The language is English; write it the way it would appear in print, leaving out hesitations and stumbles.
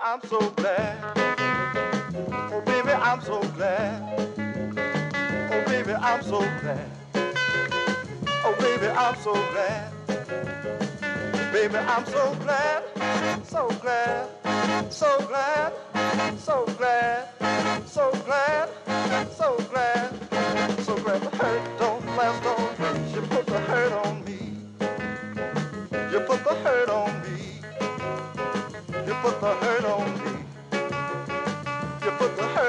I'm so glad. Oh, baby, I'm so glad. Oh, baby, I'm so glad. Oh, baby, I'm so glad. Baby, I'm so glad. So glad. So glad. So glad. So glad. So glad. So glad. The hurt don't last always. You put the hurt on me. You put the hurt on me. You put the hurt